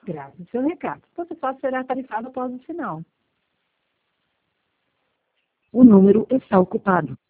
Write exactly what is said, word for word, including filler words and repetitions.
Grave o seu recado. Todo fato será tarifado após o sinal. O número está ocupado.